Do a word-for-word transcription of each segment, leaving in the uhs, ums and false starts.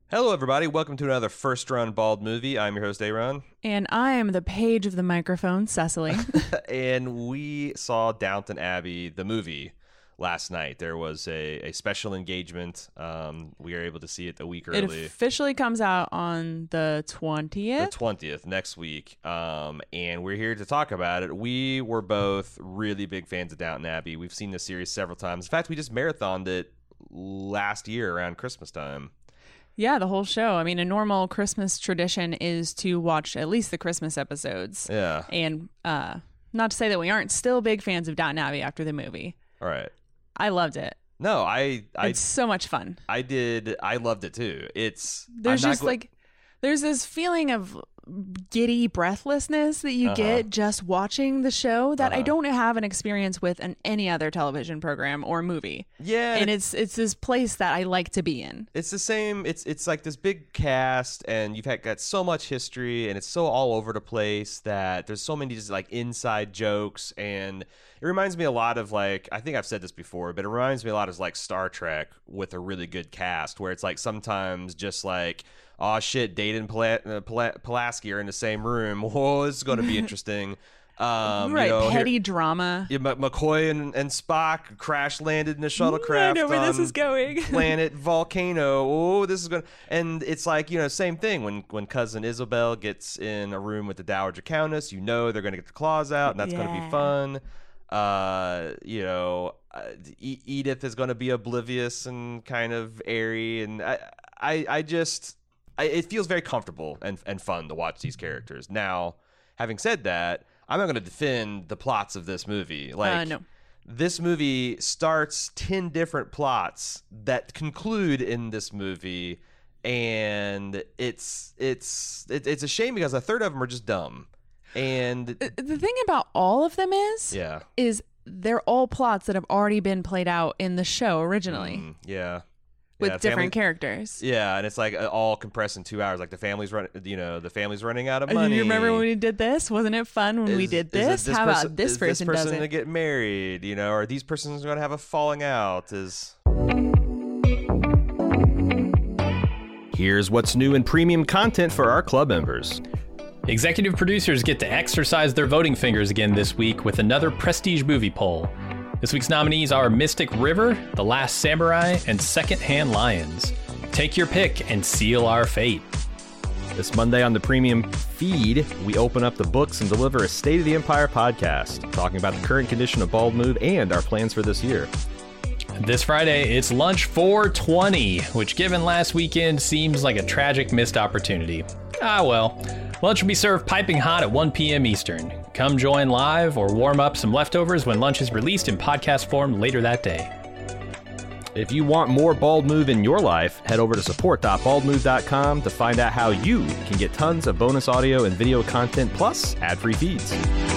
Hello, everybody. Welcome to another First Run Bald Movie. I'm your host, Aaron. And I am the page of the microphone, Cecily. And we saw Downton Abbey, the movie, last night. There was a, a special engagement. Um, we were able to see it a week It early. officially comes out on the twentieth. The twentieth, next week. Um, and we're here to talk about it. We were both really big fans of Downton Abbey. We've seen the series several times. In fact, we just marathoned it last year around Christmas time. Yeah, the whole show. I mean, a normal Christmas tradition is to watch at least the Christmas episodes. Yeah. And uh, not to say that we aren't still big fans of Downton Abbey after the movie. All right. I loved it. No, I... I it's so much fun. I did. I loved it, too. It's... There's I'm just not go- like... There's this feeling of giddy breathlessness that you Uh-huh. get just watching the show that Uh-huh. I don't have an experience with in any other television program or movie. Yeah. And it's it's this place that I like to be in. It's the same. It's it's like this big cast, and you've had got so much history, and it's so all over the place that there's so many just like inside jokes, and it reminds me a lot of like I think I've said this before, but it reminds me a lot of like Star Trek with a really good cast, where it's like sometimes just like, oh shit, Data and Pula- uh, Pula- Pulaski are in the same room. Whoa, this is going to be interesting. Um, right, you know, petty here- drama. Yeah, M- McCoy and, and Spock crash landed in a shuttlecraft. I know where this on is going. planet Volcano. Oh, this is going. And it's like, you know, same thing when when cousin Isabel gets in a room with the Dowager Countess. You know they're going to get the claws out, and that's going to be Yeah. fun. Uh, you know, uh, e- Edith is going to be oblivious and kind of airy, and I, I, I just, I, it feels very comfortable and and fun to watch these characters. Now, having said that, I'm not going to defend the plots of this movie. Like, Uh, no. this movie starts ten different plots that conclude in this movie, and it's it's it, it's a shame because a third of them are just dumb. And The the thing about all of them is, yeah, is they're all plots that have already been played out in the show originally Mm, yeah, with yeah, different family- characters. Yeah, and it's like uh, all compressed in two hours. Like the family's run, you know, the family's running out of Uh, money. You remember when we did this? Wasn't it fun when we Is- did is it this? How person- about this is person, this person does to it? get married? You know, or these persons going to have a falling out? Is here's what's new in premium content for our club members. Executive producers get to exercise their voting fingers again this week with another prestige movie poll. This week's nominees are Mystic River, The Last Samurai, and Secondhand Lions. Take your pick and seal our fate. This Monday on the premium feed, we open up the books and deliver a State of the Empire podcast, talking about the current condition of Bald Move and our plans for this year. This Friday, it's Lunch four twenty, which given last weekend seems like a tragic missed opportunity. Ah well, lunch will be served piping hot at one p.m. Eastern. Come join live or warm up some leftovers when lunch is released in podcast form later that day. If you want more Bald Move in your life, head over to support dot bald move dot com to find out how you can get tons of bonus audio and video content plus ad-free feeds.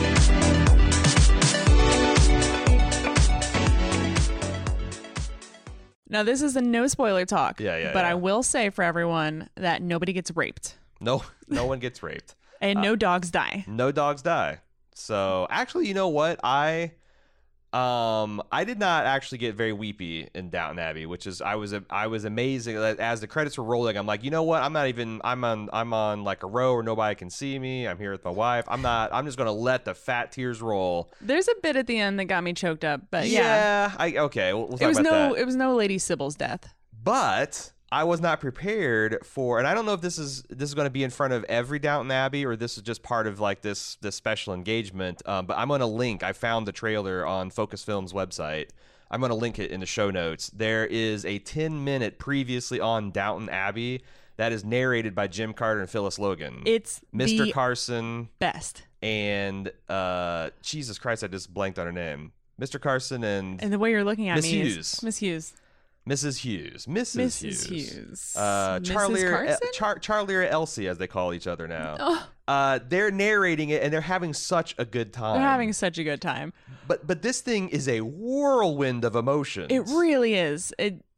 Now, this is a no spoiler talk. Yeah, yeah, But yeah. I will say for everyone that nobody gets raped No, no one gets raped. and no dogs die. No dogs die. So actually, you know what? I um I did not actually get very weepy in Downton Abbey, which is I was I was amazing. As the credits were rolling, I'm like, you know what? I'm not even I'm on I'm on like a row where nobody can see me. I'm here with my wife. I'm not I'm just gonna let the fat tears roll. There's a bit at the end that got me choked up, but yeah. yeah I okay. We'll, we'll talk It was about no that. it was no Lady Sybil's death. But I was not prepared for, and I don't know if this is this is going to be in front of every Downton Abbey or this is just part of like this this special engagement. Um, but I'm going to link. I found the trailer on Focus Films website. I'm going to link it in the show notes. There is a ten minute previously on Downton Abbey that is narrated by Jim Carter and Phyllis Logan. It's Mister the Carson best. and uh, Jesus Christ, I just blanked on her name. Mister Carson and And the way you're looking at Miss me Hughes. is Miss Hughes. Missus Hughes. Missus Missus Hughes. Hughes. Uh, Missus Charlie, or, Carson? Char- Charlie or Elsie, as they call each other now. Oh. Uh, they're narrating it, and they're having such a good time. They're having such a good time. But but this thing is a whirlwind of emotions. It really is. It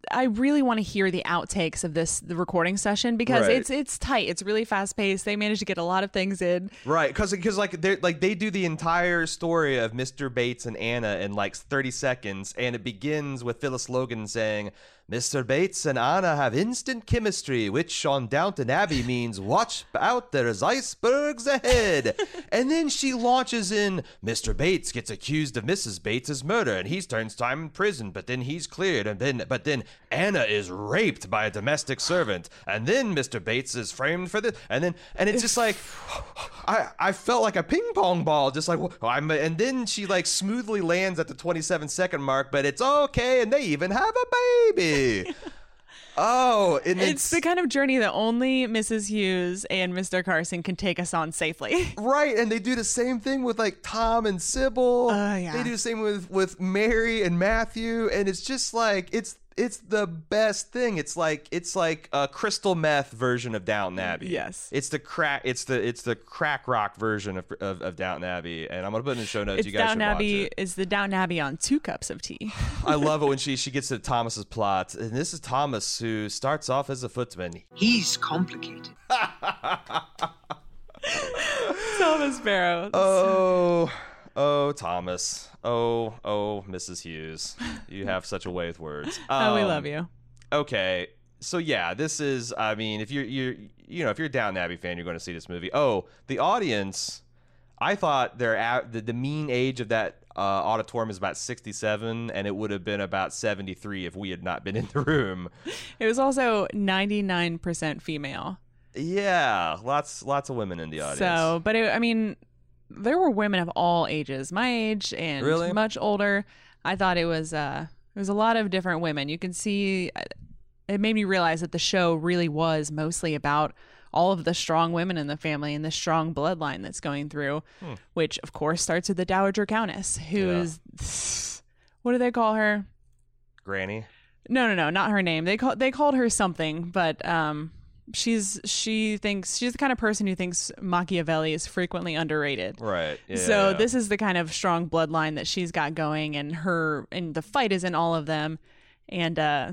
I really want to hear the outtakes of this the recording session because Right. it's it's tight. It's really fast paced. They managed to get a lot of things in. Right, because because like they like they do the entire story of Mister Bates and Anna in like thirty seconds, and it begins with Phyllis Logan saying, "Mister Bates and Anna have instant chemistry, which on Downton Abbey means watch out, there's icebergs ahead." And then she launches in, Mister Bates gets accused of Missus Bates's murder, and he turns time in prison, but then he's cleared, and then but then Anna is raped by a domestic servant, and then Mister Bates is framed for this, and then and it's just like I I felt like a ping pong ball, just like well, I'm, and then she like smoothly lands at the twenty-seven second mark, but it's okay, and they even have a baby. Oh, and It's, it's, the kind of journey that only Missus Hughes and Mister Carson can take us on safely. right, and they do the same thing with like Tom and Sybil. Oh, yeah. They do the same with with Mary and Matthew, and it's just like it's it's the best thing. It's like it's like a crystal meth version of Downton Abbey. Yes. It's the crack. It's the it's the crack rock version of of, of Downton Abbey, and I'm gonna put it in the show notes. It's you guys Downton should watch Abbey. it. It's the Downton Abbey on two cups of tea. I love it when she she gets to Thomas's plot, and this is Thomas who starts off as a footman. He's complicated. Thomas Barrow. Oh, oh, Thomas. Oh, oh, Missus Hughes. You have such a way with words. oh, we Um, love you. Okay, so yeah, this is. I mean, if you're you're you know if you're a Downton Abbey fan, you're going to see this movie. Oh, the audience. I thought their a- the, the mean age of that uh, auditorium is about sixty-seven, and it would have been about seventy-three if we had not been in the room. It was also ninety-nine percent female. Yeah, lots lots of women in the audience. So, but it, I mean, there were women of all ages, my age and Really? much older. I thought it was uh, it was a lot of different women. You can see it made me realize that the show really was mostly about all of the strong women in the family and the strong bloodline that's going through, Hmm. which of course starts with the Dowager Countess, who Yeah. is what do they call her? Granny. No, no, no, not her name. They call they called her something, but um, she's she thinks she's the kind of person who thinks Machiavelli is frequently underrated. Right. Yeah, so yeah. this is the kind of strong bloodline that she's got going, and her and the fight is in all of them. And uh,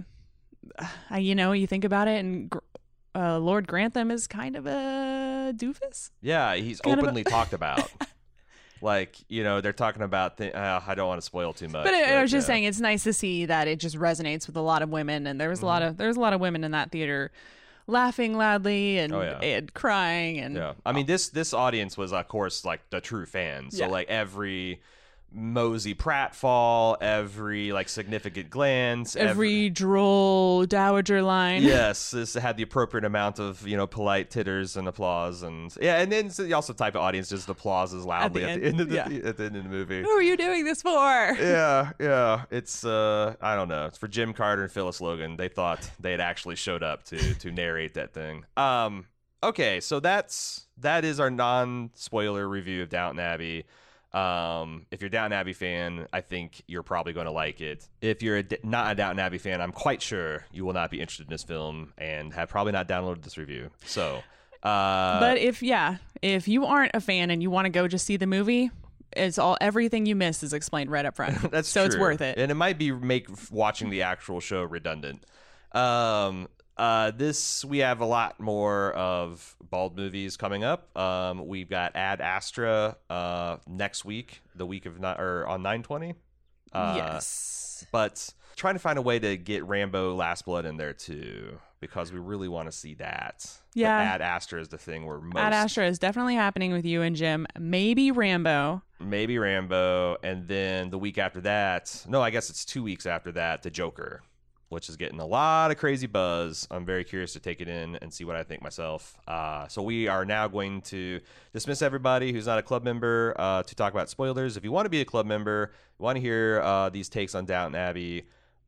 I, you know, you think about it, and uh, Lord Grantham is kind of a doofus. Yeah, he's kind of a- openly talked about. Like, you know, they're talking about. Th- uh, I don't want to spoil too much. But I, I was just yeah. saying, it's nice to see that it just resonates with a lot of women, and there was a lot of there's a lot of women in that theater laughing loudly and, Oh, yeah. and crying and Yeah, I mean this this audience was of course like the true fans. So Yeah. like every Mosey pratfall, every like significant glance, every droll dowager line. yes, this had the appropriate amount of you know polite titters and applause, and yeah, and then so you also type of audience just applauses loudly at the, end, end of the yeah. at the end of the movie. Who are you doing this for? Yeah, yeah, it's uh, I don't know. It's for Jim Carter and Phyllis Logan. They thought they had actually showed up to to narrate that thing. Um, okay, so that's that is our non-spoiler review of Downton Abbey. Um, if you're a Downton Abbey fan, I think you're probably going to like it. If you're a D- not a Downton Abbey fan, I'm quite sure you will not be interested in this film and have probably not downloaded this review. So, uh, But if yeah, if you aren't a fan and you want to go just see the movie, it's all everything you missed is explained right up front. that's so it's true. worth it. and it might be make watching the actual show redundant. Um, uh, this we have a lot more of Bald movies coming up. Um, we've got Ad Astra uh next week, the week of not or on nine twenty. Uh, yes. but trying to find a way to get Rambo Last Blood in there too, because we really want to see that. Yeah. But Ad Astra is the thing we're most Ad Astra is definitely happening with you and Jim. Maybe Rambo. maybe Rambo, and then the week after that, no, I guess it's two weeks after that, the Joker, which is getting a lot of crazy buzz. I'm very curious to take it in and see what I think myself. Uh, so we are now going to dismiss everybody who's not a club member uh, to talk about spoilers. If you want to be a club member, you want to hear uh, these takes on Downton Abbey,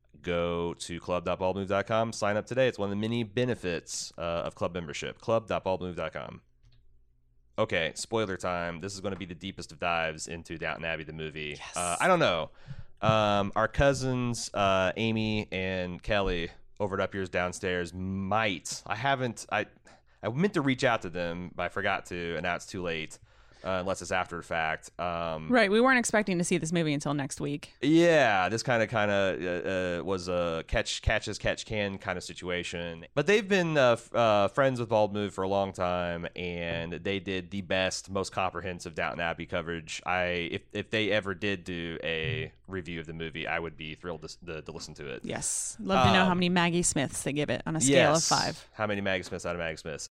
go to club dot bald move dot com. Sign up today. It's one of the many benefits uh, of club membership. club dot bald move dot com. Okay, spoiler time. This is going to be the deepest of dives into Downton Abbey, the movie. Yes. Uh, I don't know. Um, our cousins, uh, Amy and Kelly, over at Up Yours Downstairs, might. I haven't. I I meant to reach out to them, but I forgot to, and now it's too late. uh, unless it's after the fact. Um, Right. We weren't expecting to see this movie until next week. Yeah, this kind of kind of uh, uh, was a catch catch as catch can kind of situation. But they've been uh, f- uh, friends with Bald Move for a long time, and they did the best, most comprehensive Downton Abbey coverage. I if if they ever did do a review of the movie, I would be thrilled to, to, to listen to it. Yes. Love to know Um, how many Maggie Smiths they give it on a scale yes. of five. How many Maggie Smiths out of Maggie Smiths?